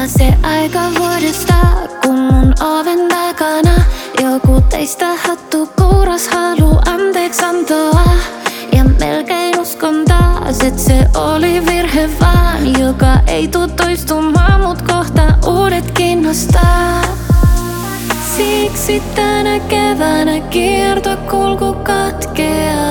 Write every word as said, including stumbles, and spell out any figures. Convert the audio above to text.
Ja se aika vuodesta, kun mun oven takana joku teistä hattu kouras haluu anteeksi antoa. Ja melkein uskon taas, et se oli virhe vaan, joka ei tuu toistumaan, mut kohta uudet kiinnostaa. Siksi tänä keväänä kiertokulku katkeaa.